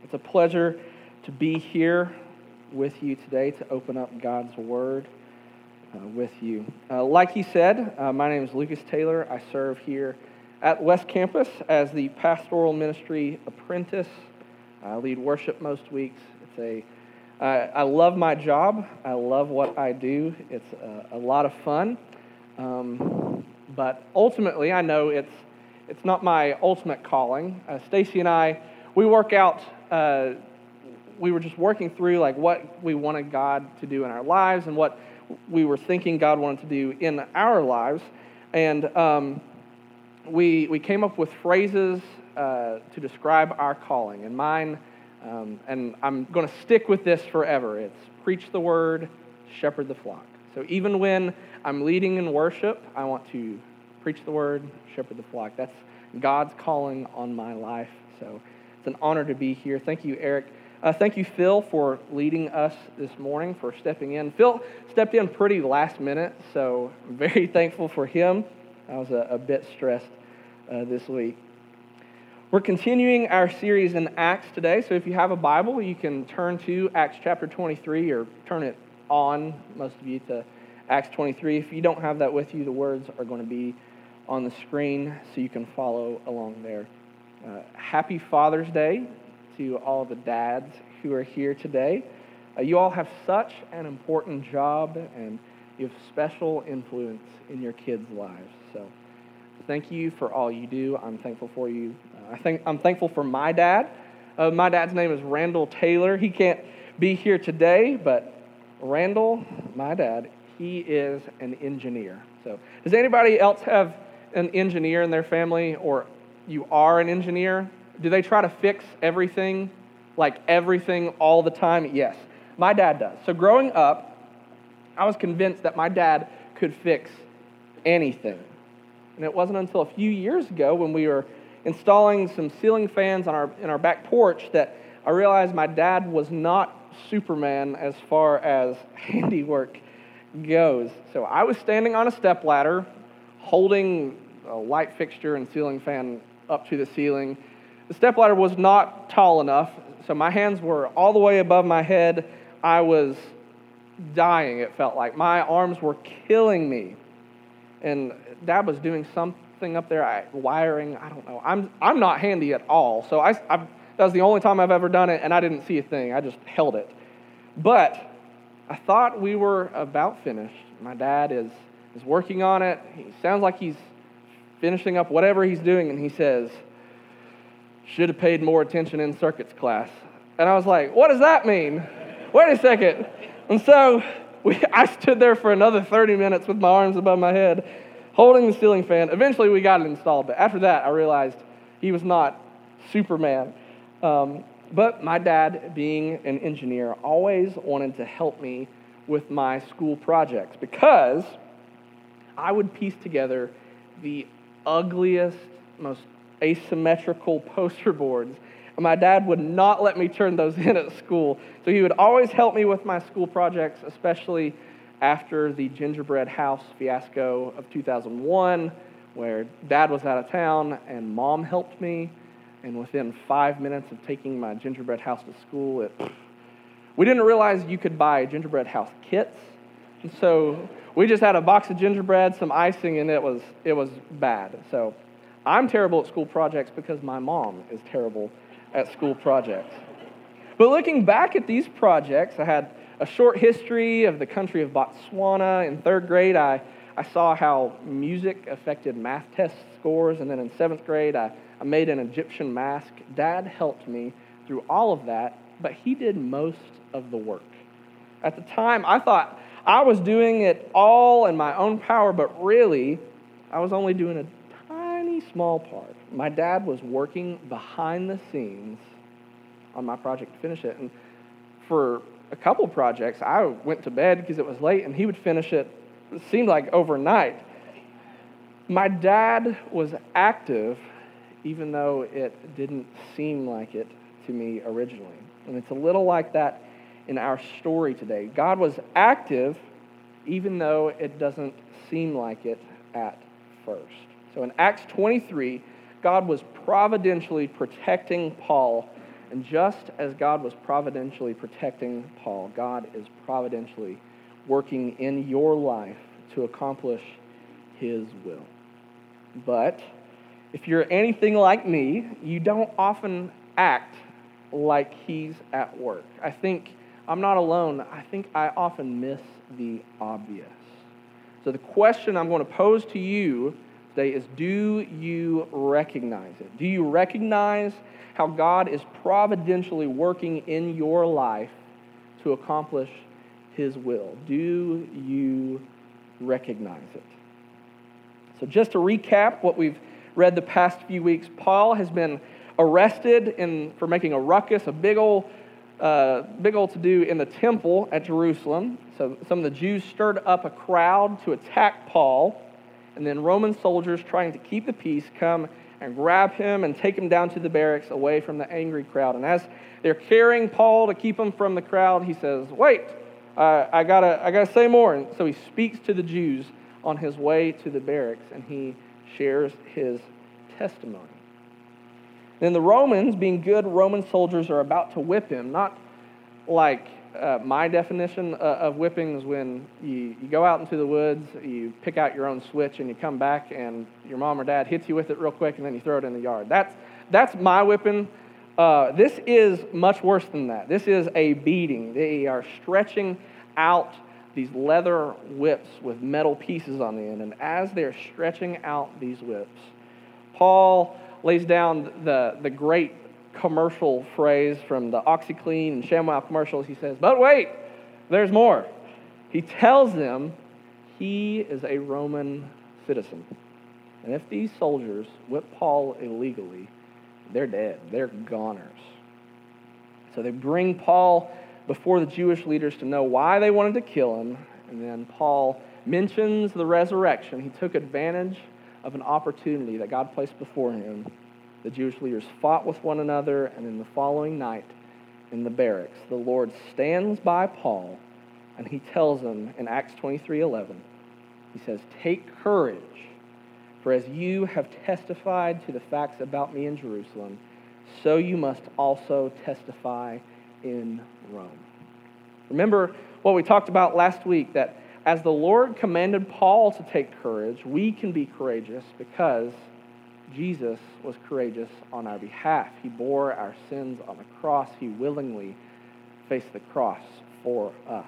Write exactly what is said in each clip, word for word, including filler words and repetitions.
It's a pleasure to be here with you today to open up God's Word uh, with you. Uh, like he said, uh, my name is Lucas Taylor. I serve here at West Campus as the pastoral ministry apprentice. I lead worship most weeks. It's a I, I love my job. I love what I do. It's a, a lot of fun. Um, but ultimately, I know it's it's not my ultimate calling. Uh, Stacy and I, we work out. Uh, we were just working through like what we wanted God to do in our lives and what we were thinking God wanted to do in our lives, and um, we we came up with phrases uh, to describe our calling. And mine. Um, and I'm going to stick with this forever. It's preach the word, shepherd the flock. So even when I'm leading in worship, I want to preach the word, shepherd the flock. That's God's calling on my life. So it's an honor to be here. Thank you, Eric. Uh, thank you, Phil, for leading us this morning, for stepping in. Phil stepped in pretty last minute, so I'm very thankful for him. I was a, a bit stressed uh, this week. We're continuing our series in Acts today, so if you have a Bible, you can turn to Acts chapter twenty-three, or turn it on, most of you, to Acts twenty-three. If you don't have that with you, the words are going to be on the screen, so you can follow along there. Uh, happy Father's Day to all the dads who are here today. Uh, you all have such an important job, and you have special influence in your kids' lives, so thank you for all you do. I'm thankful for you. Uh, I think I'm thankful for my dad. Uh, my dad's name is Randall Taylor. He can't be here today, but Randall, my dad, he is an engineer. So, does anybody else have an engineer in their family, or you are an engineer? Do they try to fix everything, like everything all the time? Yes, my dad does. So, growing up, I was convinced that my dad could fix anything. And it wasn't until a few years ago when we were installing some ceiling fans on our in our back porch that I realized my dad was not Superman as far as handiwork goes. So I was standing on a stepladder, holding a light fixture and ceiling fan up to the ceiling. The stepladder was not tall enough, so my hands were all the way above my head. I was dying, it felt like. My arms were killing me. And Dad was doing something up there, I, wiring, I don't know. I'm I'm not handy at all, so I, I that was the only time I've ever done it, and I didn't see a thing. I just held it. But I thought we were about finished. My dad is, is working on it. He sounds like he's finishing up whatever he's doing, and he says, should have paid more attention in circuits class. And I was like, what does that mean? Wait a second. And so We, I stood there for another thirty minutes with my arms above my head, holding the ceiling fan. Eventually, we got it installed, but after that, I realized he was not Superman. Um, but my dad, being an engineer, always wanted to help me with my school projects because I would piece together the ugliest, most asymmetrical poster boards. And my dad would not let me turn those in at school. So he would always help me with my school projects, especially after the gingerbread house fiasco of two thousand one, where Dad was out of town and Mom helped me. And within five minutes of taking my gingerbread house to school, it, we didn't realize you could buy gingerbread house kits. And so we just had a box of gingerbread, some icing, and it was it was bad. So I'm terrible at school projects because my mom is terrible at school projects. But looking back at these projects, I had a short history of the country of Botswana. In third grade, I, I saw how music affected math test scores, and then in seventh grade, I, I made an Egyptian mask. Dad helped me through all of that, but he did most of the work. At the time, I thought I was doing it all in my own power, but really, I was only doing a tiny small part. My dad was working behind the scenes on my project to finish it. And for a couple projects, I went to bed because it was late, and he would finish it, it seemed like overnight. My dad was active, even though it didn't seem like it to me originally. And it's a little like that in our story today. God was active, even though it doesn't seem like it at first. So in Acts twenty-three, God was providentially protecting Paul And just as God was providentially protecting Paul, God is providentially working in your life to accomplish his will. But if you're anything like me, you don't often act like he's at work. I think I'm not alone. I think I often miss the obvious. So the question I'm going to pose to you today is, do you recognize it? Do you recognize how God is providentially working in your life to accomplish his will? Do you recognize it? So just to recap what we've read the past few weeks, Paul has been arrested in, for making a ruckus, a big old, uh, big old to-do in the temple at Jerusalem. So some of the Jews stirred up a crowd to attack Paul, and then Roman soldiers trying to keep the peace come and grab him and take him down to the barracks away from the angry crowd. And as they're carrying Paul to keep him from the crowd, he says, "Wait, uh, I gotta, I gotta say more." And so he speaks to the Jews on his way to the barracks, and he shares his testimony. Then the Romans, being good Roman soldiers, are about to whip him, not like uh, my definition uh, of whipping is when you, you go out into the woods, you pick out your own switch, and you come back, and your mom or dad hits you with it real quick, and then you throw it in the yard. That's, that's my whipping. Uh, this is much worse than that. This is a beating. They are stretching out these leather whips with metal pieces on the end, and as they're stretching out these whips, Paul lays down the, the great commercial phrase from the OxyClean and ShamWow commercials. He says, "But wait, there's more." He tells them he is a Roman citizen, and if these soldiers whip Paul illegally, they're dead. They're goners. So they bring Paul before the Jewish leaders to know why they wanted to kill him, and then Paul mentions the resurrection. He took advantage of an opportunity that God placed before him. The Jewish leaders fought with one another, and in the following night in the barracks, the Lord stands by Paul, and he tells him in Acts twenty-three eleven, he says, "Take courage, for as you have testified to the facts about me in Jerusalem, so you must also testify in Rome." Remember what we talked about last week, that as the Lord commanded Paul to take courage, we can be courageous because Jesus was courageous on our behalf. He bore our sins on the cross. He willingly faced the cross for us.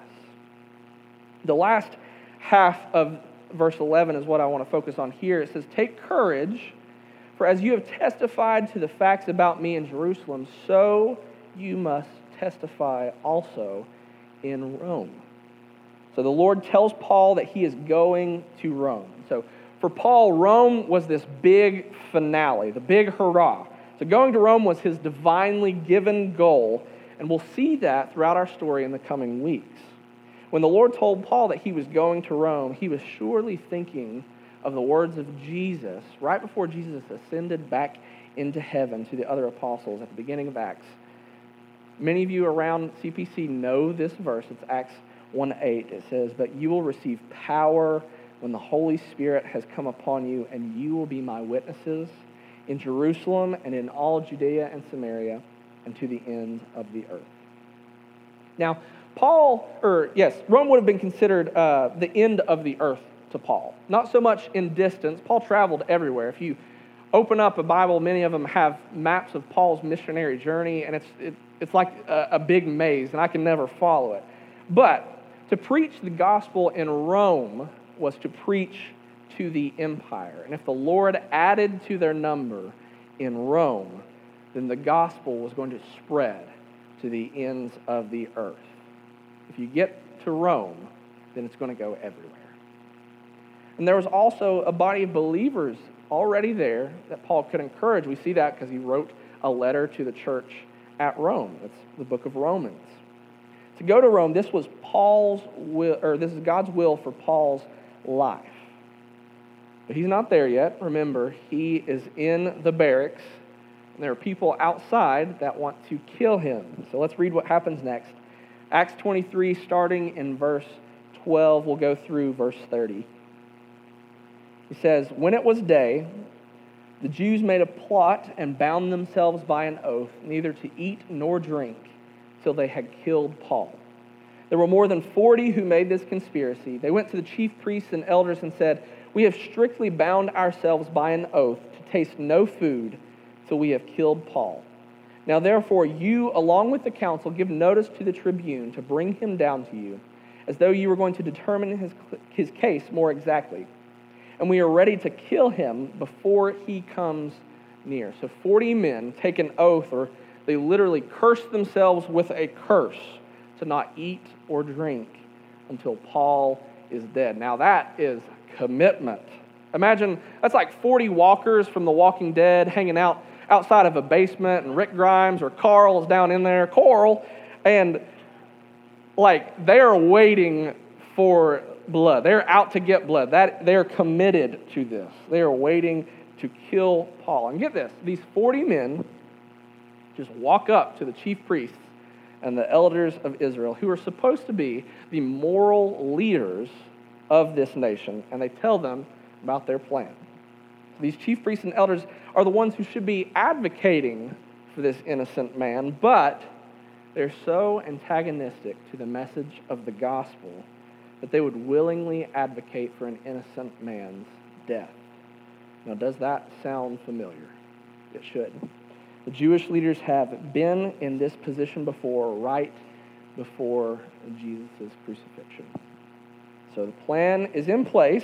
The last half of verse eleven is what I want to focus on here. It says, "Take courage, for as you have testified to the facts about me in Jerusalem, so you must testify also in Rome." So the Lord tells Paul that he is going to Rome. So for Paul, Rome was this big finale, the big hurrah. So going to Rome was his divinely given goal, and we'll see that throughout our story in the coming weeks. When the Lord told Paul that he was going to Rome, he was surely thinking of the words of Jesus right before Jesus ascended back into heaven to the other apostles at the beginning of Acts. Many of you around C P C know this verse. It's Acts one eight. It says, "But you will receive power when the Holy Spirit has come upon you, and you will be my witnesses in Jerusalem and in all Judea and Samaria and to the end of the earth." Now, Paul, or yes, Rome would have been considered uh, the end of the earth to Paul. Not so much in distance. Paul traveled everywhere. If you open up a Bible, many of them have maps of Paul's missionary journey, and it's it, it's like a, a big maze, and I can never follow it. But to preach the gospel in Rome was to preach to the empire. And if the Lord added to their number in Rome, then the gospel was going to spread to the ends of the earth. If you get to Rome, then it's going to go everywhere. And there was also a body of believers already there that Paul could encourage. We see that because he wrote a letter to the church at Rome. That's the book of Romans. To go to Rome, this was Paul's will, or this is God's will for Paul's life. But he's not there yet. Remember, he is in the barracks, and there are people outside that want to kill him. So let's read what happens next. Acts twenty-three, starting in verse twelve, we'll go through verse thirty. He says, "When it was day, The Jews made a plot and bound themselves by an oath neither to eat nor drink till they had killed Paul. There were more than forty who made this conspiracy. They went to the chief priests and elders and said, "We have strictly bound ourselves by an oath to taste no food till we have killed Paul. Now therefore you, along with the council, give notice to the tribune to bring him down to you, as though you were going to determine his, his case more exactly. And we are ready to kill him before he comes near." So forty men take an oath, or they literally curse themselves with a curse, to not eat or drink until Paul is dead. Now that is commitment. Imagine, that's like forty walkers from The Walking Dead hanging out outside of a basement, and Rick Grimes or Carl is down in there, Coral, and like they're waiting for blood. They're out to get blood. That they're committed to this. They are waiting to kill Paul. And get this, these forty men just walk up to the chief priests and the elders of Israel, who are supposed to be the moral leaders of this nation, and they tell them about their plan. So these chief priests and elders are the ones who should be advocating for this innocent man, but they're so antagonistic to the message of the gospel that they would willingly advocate for an innocent man's death. Now, does that sound familiar? It should. The Jewish leaders have been in this position before, right before Jesus' crucifixion. So the plan is in place,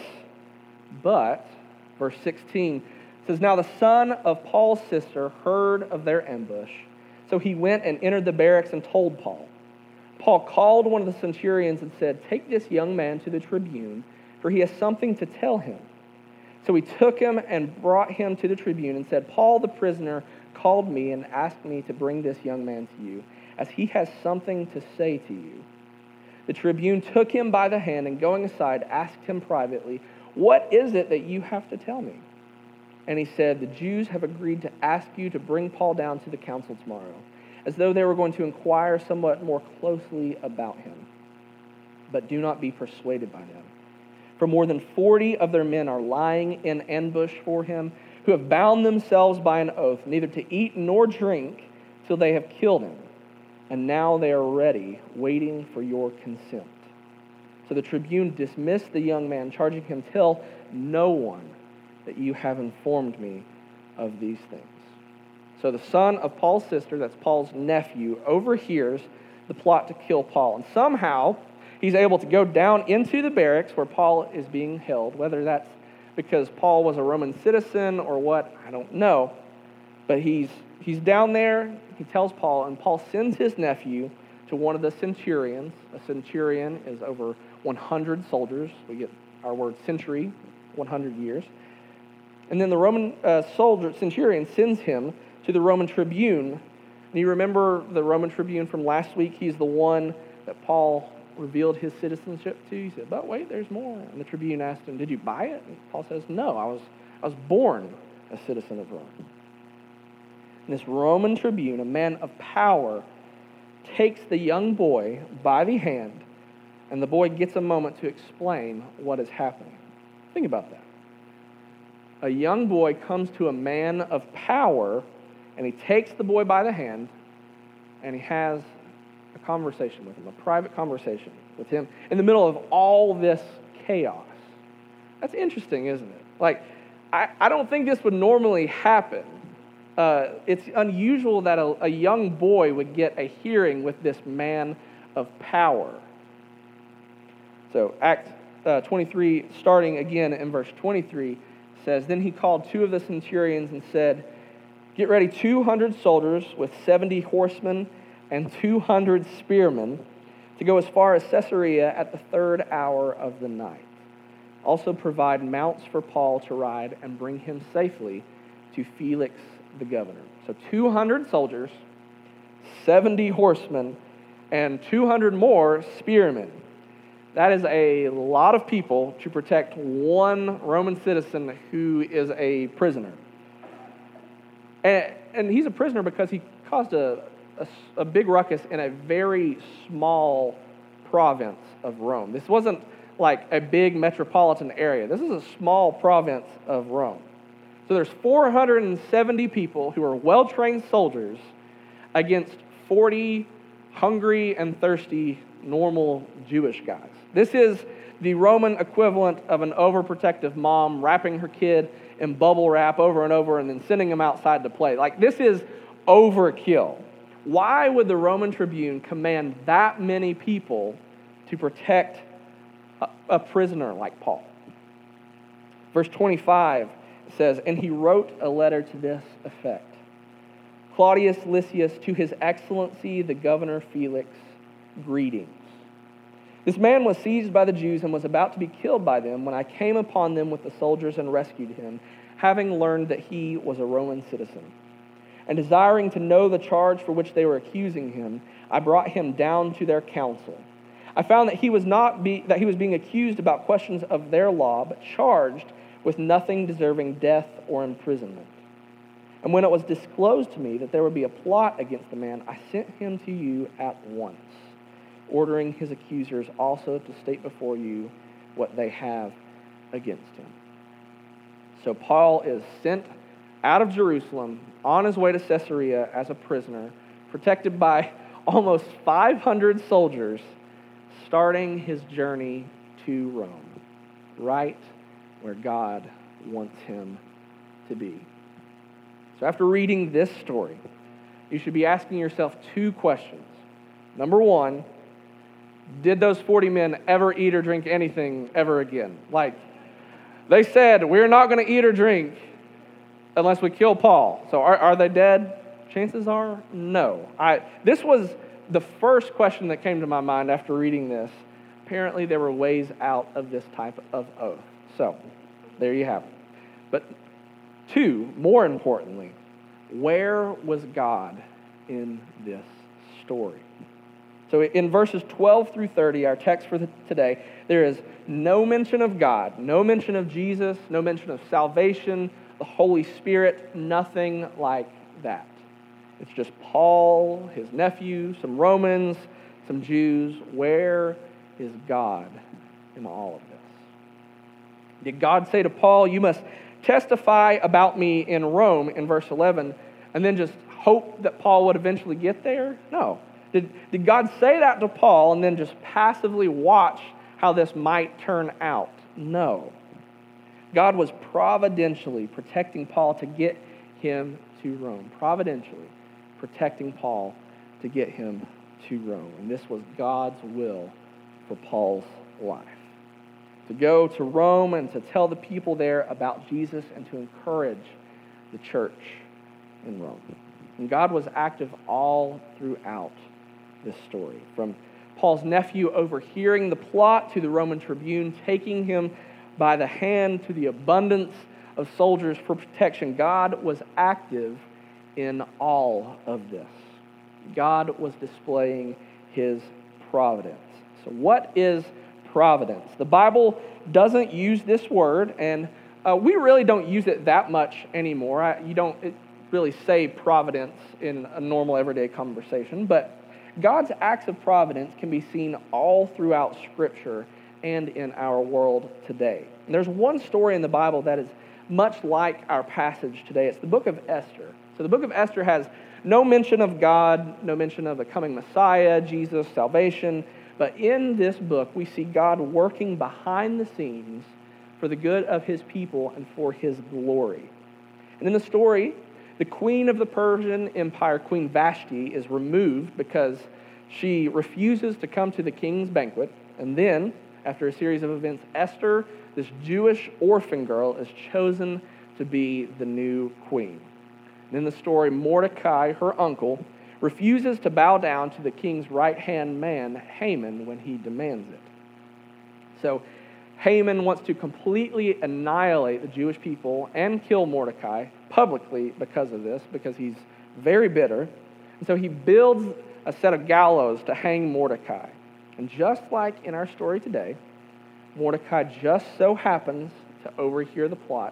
but verse sixteen says, "Now the son of Paul's sister heard of their ambush, so he went and entered the barracks and told Paul. Paul called one of the centurions and said, 'Take this young man to the tribune, for he has something to tell him.' So he took him and brought him to the tribune and said, 'Paul the prisoner called me and asked me to bring this young man to you, as he has something to say to you.' The tribune took him by the hand and going aside asked him privately, 'What is it that you have to tell me?' And he said, 'The Jews have agreed to ask you to bring Paul down to the council tomorrow, as though they were going to inquire somewhat more closely about him. But do not be persuaded by them. For more than forty of their men are lying in ambush for him, who have bound themselves by an oath, neither to eat nor drink till they have killed him. And now they are ready, waiting for your consent.' So the tribune dismissed the young man, charging him, 'Tell no one that you have informed me of these things.'" So the son of Paul's sister, that's Paul's nephew, overhears the plot to kill Paul. And somehow he's able to go down into the barracks where Paul is being held, whether that's because Paul was a Roman citizen or what, I don't know. But he's he's down there, he tells Paul, and Paul sends his nephew to one of the centurions. A centurion is over one hundred soldiers. We get our word century, one hundred years. And then the Roman uh, soldier, centurion, sends him to the Roman tribune. And you remember the Roman tribune from last week? He's the one that Paul revealed his citizenship to. He said, "But wait, there's more." And the tribune asked him, "Did you buy it?" And Paul says, "No, I was I was born a citizen of Rome." And this Roman tribune, a man of power, takes the young boy by the hand, and the boy gets a moment to explain what is happening. Think about that. A young boy comes to a man of power, and he takes the boy by the hand, and he has a conversation with him, a private conversation with him in the middle of all this chaos. That's interesting, isn't it? Like, I, I don't think this would normally happen. Uh, it's unusual that a, a young boy would get a hearing with this man of power. So, Acts uh, twenty-three, starting again in verse twenty-three, says, "Then he called two of the centurions and said, 'Get ready two hundred soldiers with seventy horsemen and two hundred spearmen to go as far as Caesarea at the third hour of the night. Also provide mounts for Paul to ride and bring him safely to Felix the governor.'" So two hundred soldiers, seventy horsemen, and two hundred more spearmen. That is a lot of people to protect one Roman citizen who is a prisoner. And, and he's a prisoner because he caused a, a, a big ruckus in a very small province of Rome. This wasn't like a big metropolitan area. This is a small province of Rome. So there's four hundred seventy people who are well-trained soldiers against forty hungry and thirsty normal Jewish guys. This is the Roman equivalent of an overprotective mom wrapping her kid in bubble wrap over and over and then sending him outside to play. Like, this is overkill. Why would the Roman tribune command that many people to protect a, a prisoner like Paul? Verse twenty-five says, "And he wrote a letter to this effect. Claudius Lysias, to his excellency, the governor Felix, greetings. This man was seized by the Jews and was about to be killed by them when I came upon them with the soldiers and rescued him, having learned that he was a Roman citizen. And desiring to know the charge for which they were accusing him, I brought him down to their council. I found that he was not be, that he was being accused about questions of their law, but charged with nothing deserving death or imprisonment. And when it was disclosed to me that there would be a plot against the man, I sent him to you at once, ordering his accusers also to state before you what they have against him." So Paul is sent out of Jerusalem on his way to Caesarea as a prisoner, protected by almost five hundred soldiers, starting his journey to Rome, right where God wants him to be. So after reading this story, you should be asking yourself two questions. Number one, did those forty men ever eat or drink anything ever again? Like, they said, we're not going to eat or drink unless we kill Paul. So are, are they dead? Chances are no. I, this was the first question that came to my mind after reading this. Apparently there were ways out of this type of oath. So there you have it. But two, more importantly, where was God in this story? So in verses twelve through thirty, our text for the, today, there is no mention of God, no mention of Jesus, no mention of salvation, the Holy Spirit, nothing like that. It's just Paul, his nephew, some Romans, some Jews. Where is God in all of this? Did God say to Paul, you must testify about me in Rome in verse eleven, and then just hope that Paul would eventually get there? No. Did, did God say that to Paul and then just passively watch how this might turn out? No. God was providentially protecting Paul to get him to Rome. Providentially protecting Paul to get him to Rome. And this was God's will for Paul's life. To go to Rome and to tell the people there about Jesus and to encourage the church in Rome. And God was active all throughout this story. From Paul's nephew overhearing the plot to the Roman tribune taking him by the hand to the abundance of soldiers for protection, God was active in all of this. God was displaying his providence. So what is providence? The Bible doesn't use this word, and uh, we really don't use it that much anymore. I, you don't it, really say providence in a normal everyday conversation, but God's acts of providence can be seen all throughout Scripture and in our world today. And there's one story in the Bible that is much like our passage today. It's the book of Esther. So the book of Esther has no mention of God, no mention of a coming Messiah, Jesus, salvation. But in this book, we see God working behind the scenes for the good of his people and for his glory. And in the story, the queen of the Persian Empire, Queen Vashti, is removed because she refuses to come to the king's banquet. And then, after a series of events, Esther, this Jewish orphan girl, is chosen to be the new queen. And in the story, Mordecai, her uncle, refuses to bow down to the king's right-hand man, Haman, when he demands it. So Haman wants to completely annihilate the Jewish people and kill Mordecai publicly because of this, because he's very bitter. And so he builds a set of gallows to hang Mordecai. And just like in our story today, Mordecai just so happens to overhear the plot.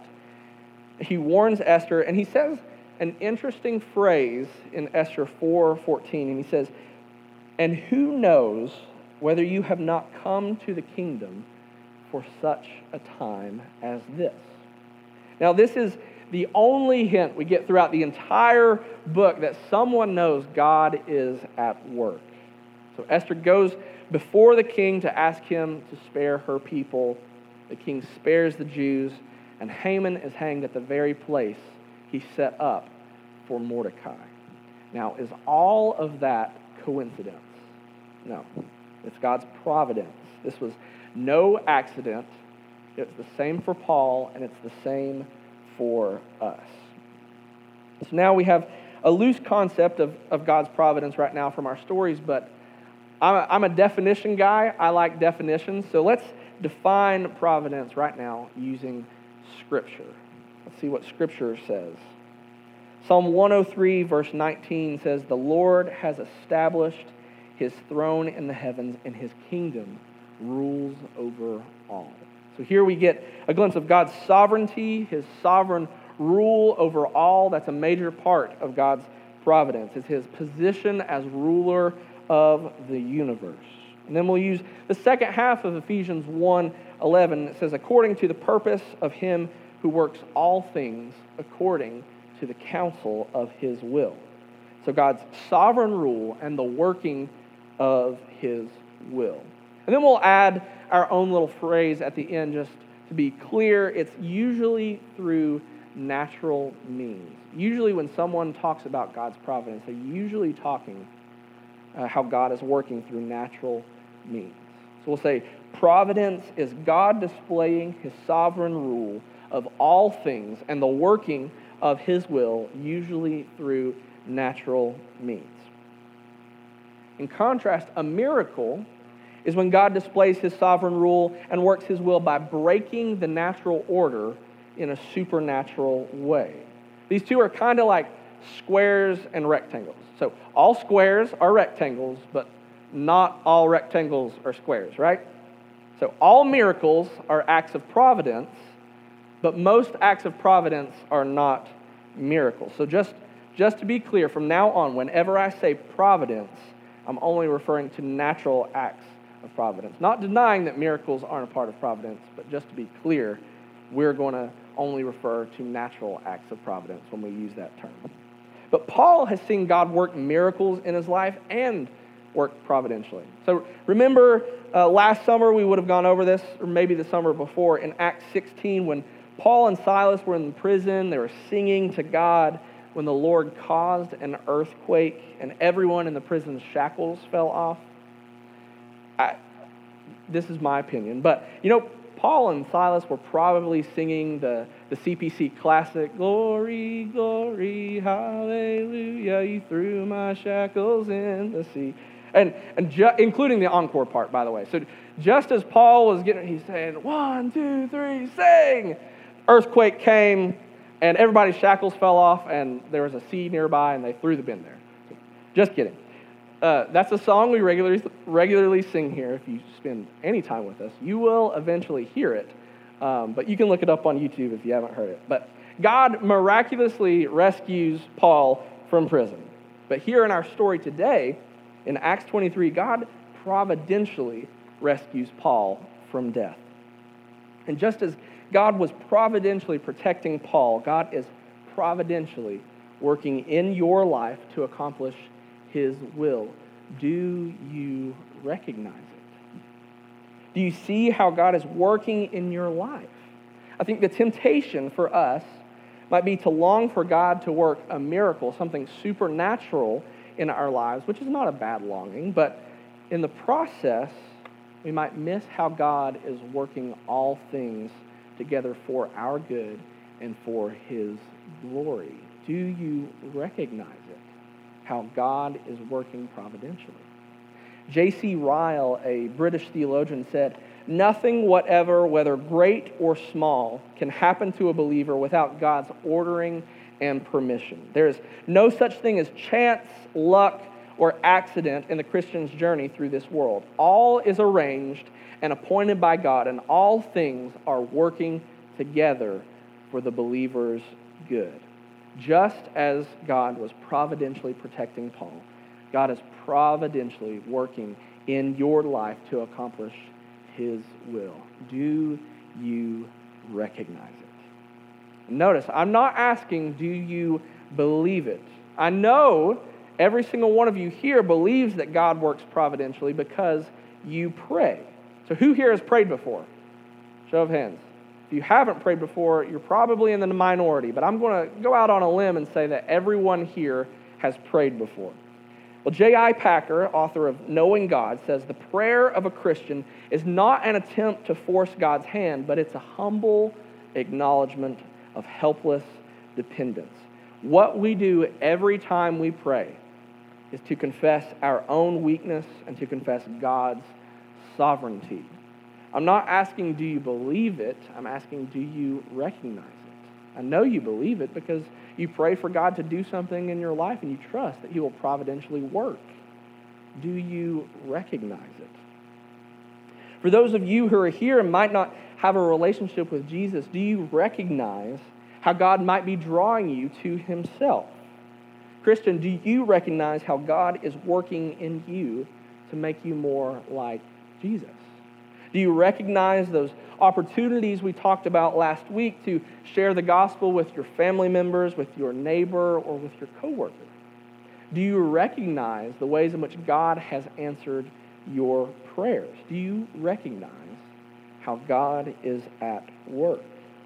He warns Esther, and he says an interesting phrase in Esther four fourteen, and he says, "And who knows whether you have not come to the kingdom for such a time as this?" Now, this is the only hint we get throughout the entire book that someone knows God is at work. So Esther goes before the king to ask him to spare her people. The king spares the Jews, and Haman is hanged at the very place he set up for Mordecai. Now, is all of that coincidence? No. It's God's providence. This was no accident. It's the same for Paul, and it's the same for us. So now we have a loose concept of, of God's providence right now from our stories, but I'm a, I'm a definition guy. I like definitions. So let's define providence right now using Scripture. Let's see what Scripture says. Psalm one oh three, verse nineteen says, "The Lord has established his throne in the heavens, and his kingdom rules over all." So here we get a glimpse of God's sovereignty, his sovereign rule over all. That's a major part of God's providence. It's his position as ruler of the universe. And then we'll use the second half of Ephesians one eleven. It says, "According to the purpose of him who works all things according to the counsel of his will." So God's sovereign rule and the working of his will. And then we'll add our own little phrase at the end just to be clear. It's usually through natural means. Usually when someone talks about God's providence, they're usually talking uh, how God is working through natural means. So we'll say providence is God displaying his sovereign rule of all things and the working of his will, usually through natural means. In contrast, a miracle is when God displays his sovereign rule and works his will by breaking the natural order in a supernatural way. These two are kind of like squares and rectangles. So all squares are rectangles, but not all rectangles are squares, right? So all miracles are acts of providence, but most acts of providence are not miracles. So just, just to be clear, from now on, whenever I say providence, I'm only referring to natural acts of providence. Not denying that miracles aren't a part of providence, but just to be clear, we're going to only refer to natural acts of providence when we use that term. But Paul has seen God work miracles in his life and work providentially. So remember uh, last summer we would have gone over this, or maybe the summer before, in Acts sixteen, when Paul and Silas were in prison, they were singing to God when the Lord caused an earthquake and everyone in the prison's shackles fell off. I, this is my opinion, but you know, Paul and Silas were probably singing the, the C P C classic, "Glory, glory, hallelujah, you threw my shackles in the sea." And, and ju- including the encore part, by the way. So just as Paul was getting, he's saying, "One, two, three, sing!" Earthquake came, and everybody's shackles fell off, and there was a sea nearby, and they threw the bin there. So, just kidding. Uh, that's a song we regularly regularly sing here. If you spend any time with us, you will eventually hear it. Um, but you can look it up on YouTube if you haven't heard it. But God miraculously rescues Paul from prison. But here in our story today, in Acts twenty-three, God providentially rescues Paul from death. And just as God was providentially protecting Paul, God is providentially working in your life to accomplish his will. Do you recognize it? Do you see how God is working in your life? I think the temptation for us might be to long for God to work a miracle, something supernatural in our lives, which is not a bad longing, but in the process, we might miss how God is working all things together for our good and for his glory. Do you recognize it? How God is working providentially. J C Ryle, a British theologian, said, "Nothing whatever, whether great or small, can happen to a believer without God's ordering and permission. There is no such thing as chance, luck, or accident in the Christian's journey through this world. All is arranged and appointed by God, and all things are working together for the believer's good." Just as God was providentially protecting Paul, God is providentially working in your life to accomplish his will. Do you recognize it? Notice, I'm not asking, do you believe it? I know every single one of you here believes that God works providentially because you pray. So who here has prayed before? Show of hands. If you haven't prayed before, you're probably in the minority, but I'm going to go out on a limb and say that everyone here has prayed before. Well, J I Packer, author of Knowing God, says the prayer of a Christian is not an attempt to force God's hand, but it's a humble acknowledgement of helpless dependence. What we do every time we pray is to confess our own weakness and to confess God's sovereignty. I'm not asking, do you believe it? I'm asking, do you recognize it? I know you believe it because you pray for God to do something in your life and you trust that He will providentially work. Do you recognize it? For those of you who are here and might not have a relationship with Jesus, do you recognize how God might be drawing you to Himself? Christian, do you recognize how God is working in you to make you more like Jesus? Do you recognize those opportunities we talked about last week to share the gospel with your family members, with your neighbor, or with your coworker? Do you recognize the ways in which God has answered your prayers? Do you recognize how God is at work?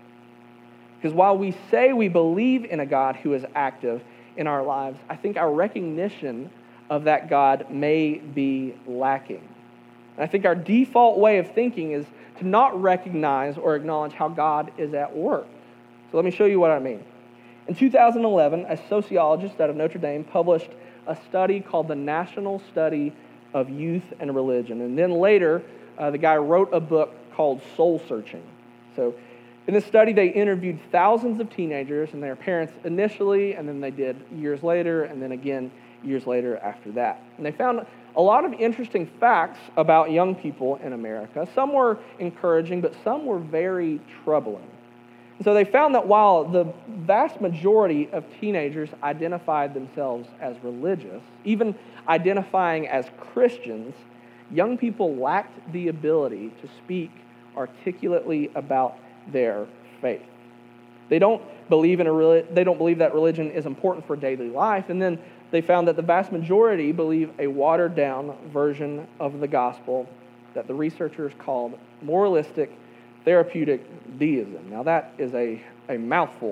Because while we say we believe in a God who is active in our lives, I think our recognition of that God may be lacking. And I think our default way of thinking is to not recognize or acknowledge how God is at work. So let me show you what I mean. In two thousand eleven, a sociologist out of Notre Dame published a study called the National Study of Youth and Religion. And then later, uh, the guy wrote a book called Soul Searching. So in this study, they interviewed thousands of teenagers and their parents initially, and then they did years later, and then again years later after that. And they found a lot of interesting facts about young people in America. Some were encouraging, but some were very troubling. And so they found that while the vast majority of teenagers identified themselves as religious, even identifying as Christians, young people lacked the ability to speak articulately about their faith. They don't believe in a they don't believe that religion is important for daily life, and then they found that the vast majority believe a watered-down version of the gospel that the researchers called moralistic therapeutic deism. Now that is a, a mouthful.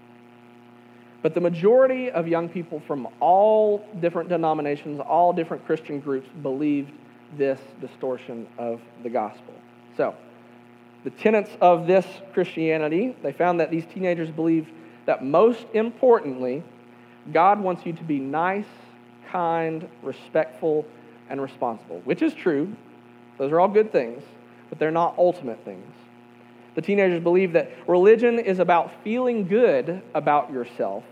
But the majority of young people from all different denominations, all different Christian groups, believed this distortion of the gospel. So, the tenets of this Christianity, they found that these teenagers believed that most importantly, God wants you to be nice, kind, respectful, and responsible, which is true. Those are all good things, but they're not ultimate things. The teenagers believe that religion is about feeling good about yourself.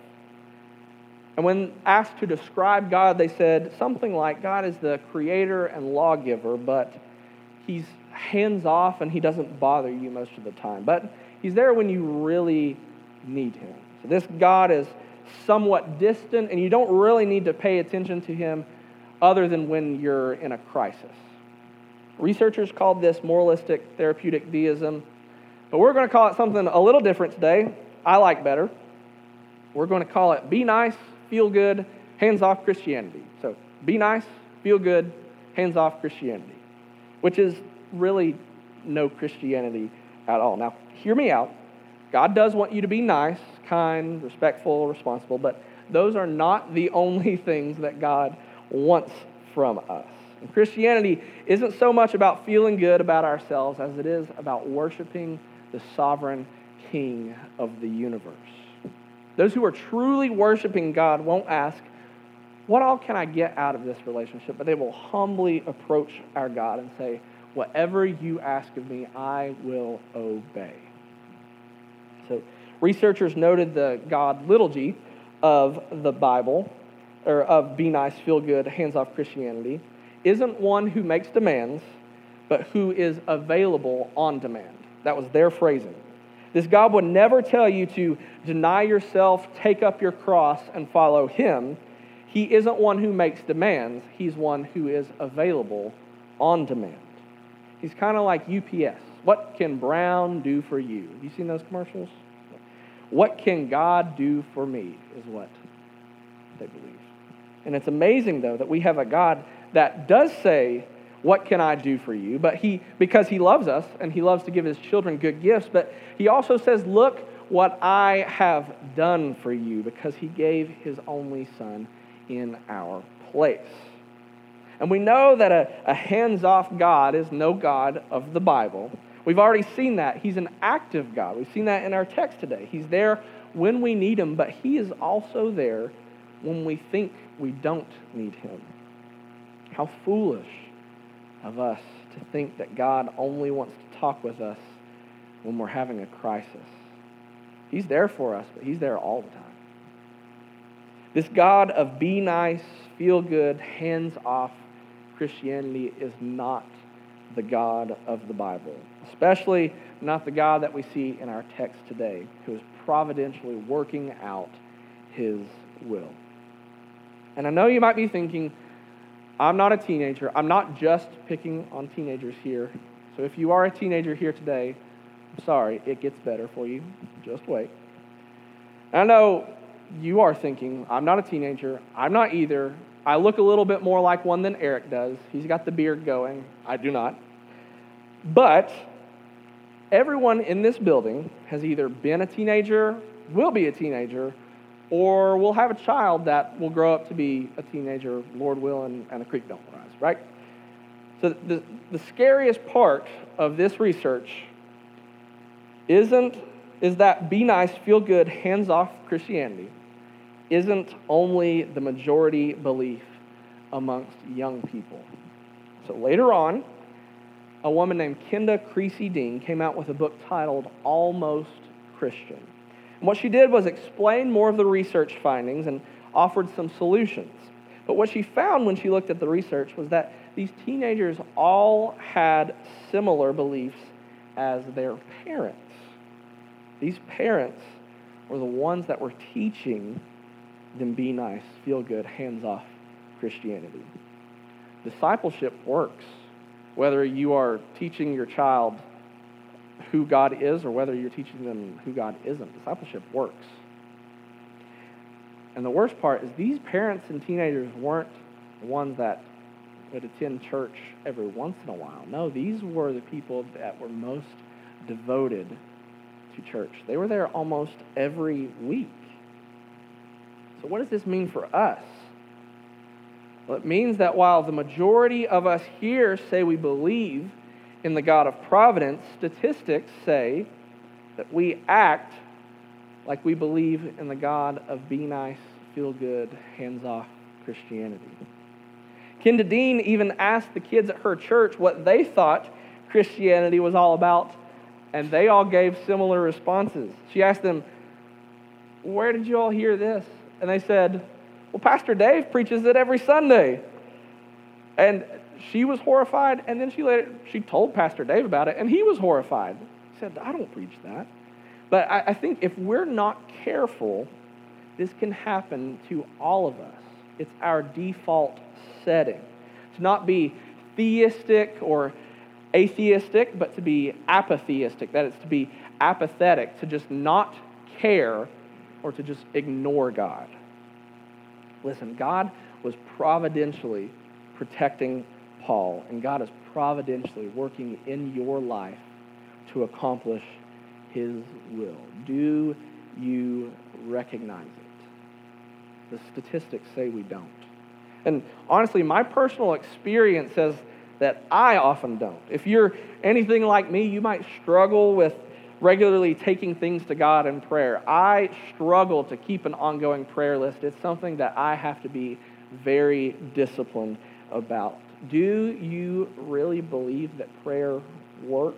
And when asked to describe God, they said something like, God is the creator and lawgiver, but He's hands-off and He doesn't bother you most of the time. But He's there when you really need Him. So this God is somewhat distant, and you don't really need to pay attention to Him other than when you're in a crisis. Researchers called this moralistic therapeutic deism, but we're going to call it something a little different today. I like better. We're going to call it be nice, feel good, hands-off Christianity. So be nice, feel good, hands-off Christianity, which is really no Christianity at all. Now, hear me out. God does want you to be nice, kind, respectful, responsible, but those are not the only things that God wants from us. And Christianity isn't so much about feeling good about ourselves as it is about worshiping the sovereign King of the universe. Those who are truly worshiping God won't ask, what all can I get out of this relationship? But they will humbly approach our God and say, whatever you ask of me, I will obey. So researchers noted the God liturgy of the Bible, or of be nice, feel good, hands-off Christianity, isn't one who makes demands, but who is available on demand. That was their phrasing. This God would never tell you to deny yourself, take up your cross, and follow Him. He isn't one who makes demands. He's one who is available on demand. He's kind of like U P S. What can Brown do for you? Have you seen those commercials? What can God do for me is what they believe. And it's amazing, though, that we have a God that does say, what can I do for you? But he, because he loves us and he loves to give his children good gifts, but he also says, look what I have done for you, because he gave his only son in our place. And we know that a, a hands-off God is no God of the Bible. We've already seen that. He's an active God. We've seen that in our text today. He's there when we need him, but he is also there when we think we don't need him. How foolish of us to think that God only wants to talk with us when we're having a crisis. He's there for us, but he's there all the time. This God of be nice, feel good, hands-off Christianity is not the God of the Bible, especially not the God that we see in our text today, who is providentially working out his will. And I know you might be thinking, I'm not a teenager. I'm not just picking on teenagers here. So if you are a teenager here today, I'm sorry, it gets better for you. Just wait. And I know you are thinking, I'm not a teenager. I'm not either. I look a little bit more like one than Eric does. He's got the beard going. I do not. But everyone in this building has either been a teenager, will be a teenager, or will have a child that will grow up to be a teenager, Lord willing, and a creek don't rise, right? So the, the scariest part of this research isn't is that be nice, feel good, hands-off Christianity isn't only the majority belief amongst young people. So later on, a woman named Kenda Creasy Dean came out with a book titled Almost Christian. And what she did was explain more of the research findings and offered some solutions. But what she found when she looked at the research was that these teenagers all had similar beliefs as their parents. These parents were the ones that were teaching them be nice, feel good, hands-off Christianity. Discipleship works. Whether you are teaching your child who God is or whether you're teaching them who God isn't, discipleship works. And the worst part is these parents and teenagers weren't the ones that would attend church every once in a while. No, these were the people that were most devoted to church. They were there almost every week. So what does this mean for us? Well, it means that while the majority of us here say we believe in the God of providence, statistics say that we act like we believe in the God of be nice, feel good, hands-off Christianity. Kenda Dean even asked the kids at her church what they thought Christianity was all about, and they all gave similar responses. She asked them, where did you all hear this? And they said, well, Pastor Dave preaches it every Sunday. And she was horrified, and then she later, she told Pastor Dave about it, and he was horrified. He said, I don't preach that. But I, I think if we're not careful, this can happen to all of us. It's our default setting. To not be theistic or atheistic, but to be apatheistic. That is, to be apathetic, to just not care or to just ignore God. Listen, God was providentially protecting Paul, and God is providentially working in your life to accomplish his will. Do you recognize it? The statistics say we don't. And honestly, my personal experience says that I often don't. If you're anything like me, you might struggle with regularly taking things to God in prayer. I struggle to keep an ongoing prayer list. It's something that I have to be very disciplined about. Do you really believe that prayer works?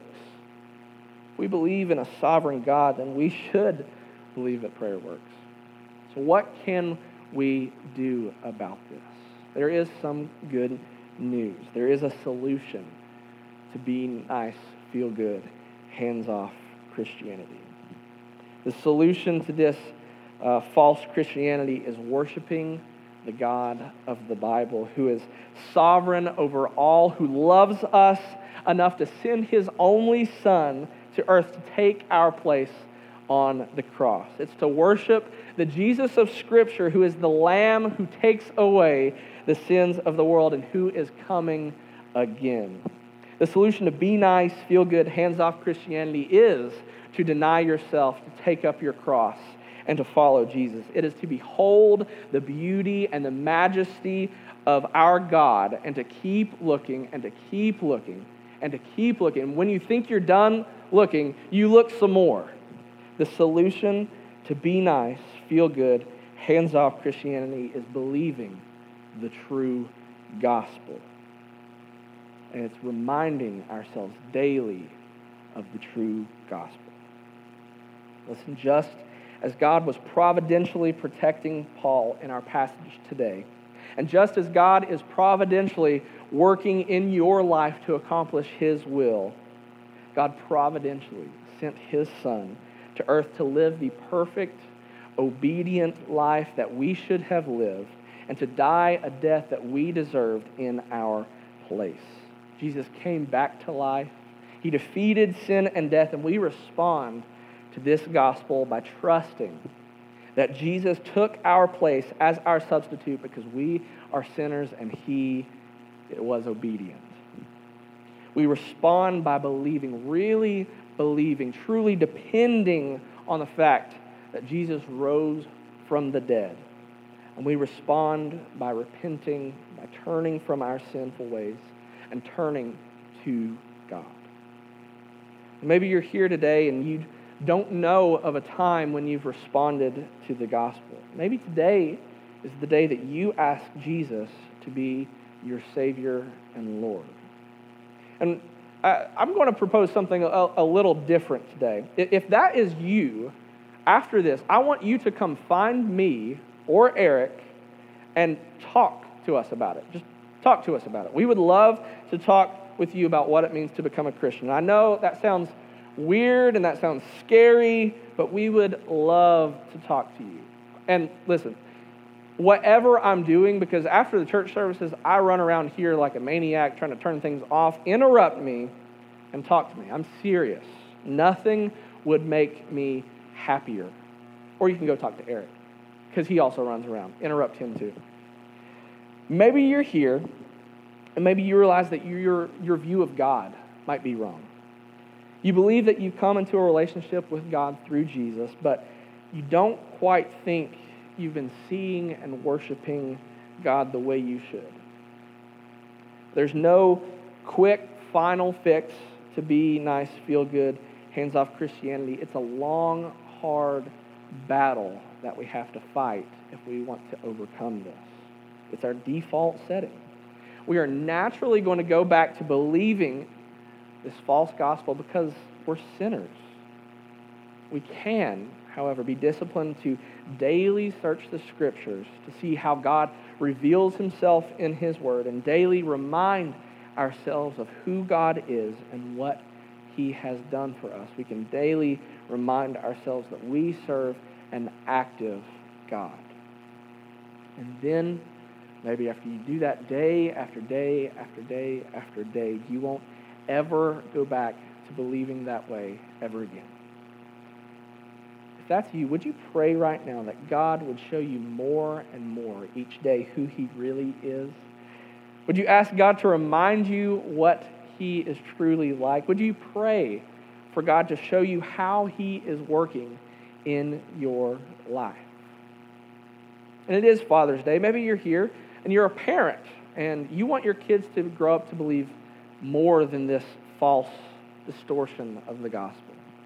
If we believe in a sovereign God, then we should believe that prayer works. So what can we do about this? There is some good news. There is a solution to being nice, feel good, hands-off Christianity. The solution to this uh, false Christianity is worshiping the God of the Bible, who is sovereign over all, who loves us enough to send his only Son to earth to take our place on the cross. It's to worship the Jesus of Scripture, who is the Lamb who takes away the sins of the world and who is coming again. The solution to be nice, feel good, hands-off Christianity is to deny yourself, to take up your cross, and to follow Jesus. It is to behold the beauty and the majesty of our God and to keep looking and to keep looking and to keep looking. When you think you're done looking, you look some more. The solution to be nice, feel good, hands-off Christianity is believing the true gospel. And it's reminding ourselves daily of the true gospel. Listen, just as God was providentially protecting Paul in our passage today, and just as God is providentially working in your life to accomplish His will, God providentially sent His Son to earth to live the perfect, obedient life that we should have lived and to die a death that we deserved in our place. Jesus came back to life. He defeated sin and death, and we respond to this gospel by trusting that Jesus took our place as our substitute because we are sinners and He was obedient. We respond by believing, really believing, truly depending on the fact that Jesus rose from the dead. And we respond by repenting, by turning from our sinful ways and turning to God. Maybe you're here today and you don't know of a time when you've responded to the gospel. Maybe today is the day that you ask Jesus to be your Savior and Lord. And I, I'm going to propose something a, a little different today. If that is you, after this, I want you to come find me or Eric and talk to us about it. Just talk to us about it. We would love to talk with you about what it means to become a Christian. I know that sounds weird and that sounds scary, but we would love to talk to you. And listen, whatever I'm doing, because after the church services, I run around here like a maniac trying to turn things off, interrupt me and talk to me. I'm serious. Nothing would make me happier. Or you can go talk to Eric, because he also runs around. Interrupt him too. Maybe you're here, and maybe you realize that your, your view of God might be wrong. You believe that you've come into a relationship with God through Jesus, but you don't quite think you've been seeing and worshiping God the way you should. There's no quick, final fix to be nice, feel good, hands-off Christianity. It's a long, hard battle that we have to fight if we want to overcome this. It's our default setting. We are naturally going to go back to believing this false gospel because we're sinners. We can, however, be disciplined to daily search the Scriptures to see how God reveals Himself in His Word and daily remind ourselves of who God is and what He has done for us. We can daily remind ourselves that we serve an active God. And then, maybe after you do that day after day after day after day, you won't ever go back to believing that way ever again. If that's you, would you pray right now that God would show you more and more each day who He really is? Would you ask God to remind you what He is truly like? Would you pray for God to show you how He is working in your life? And it is Father's Day. Maybe you're here and you're a parent and you want your kids to grow up to believe more than this false distortion of the gospel.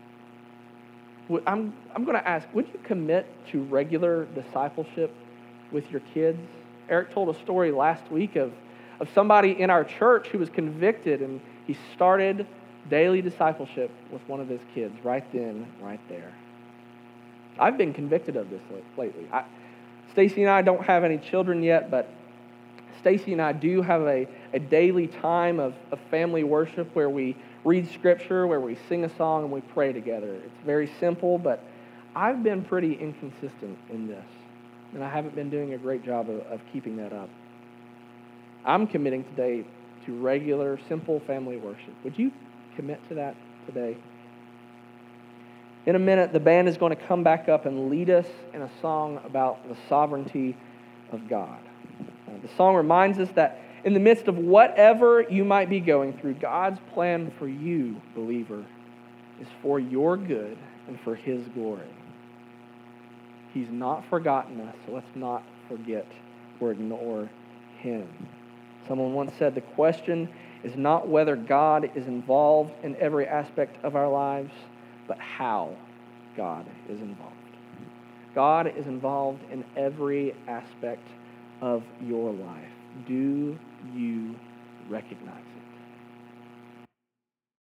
I'm, I'm going to ask, would you commit to regular discipleship with your kids? Eric told a story last week of, of somebody in our church who was convicted, and he started daily discipleship with one of his kids right then, right there. I've been convicted of this lately. I, Stacy and I don't have any children yet, but Stacy and I do have a, a daily time of, of family worship where we read Scripture, where we sing a song, and we pray together. It's very simple, but I've been pretty inconsistent in this, and I haven't been doing a great job of, of keeping that up. I'm committing today to regular, simple family worship. Would you commit to that today? In a minute, the band is going to come back up and lead us in a song about the sovereignty of God. Uh, the song reminds us that in the midst of whatever you might be going through, God's plan for you, believer, is for your good and for His glory. He's not forgotten us, so let's not forget or ignore Him. Someone once said, the question is not whether God is involved in every aspect of our lives, but how God is involved. God is involved in every aspect of your life. Do you recognize it?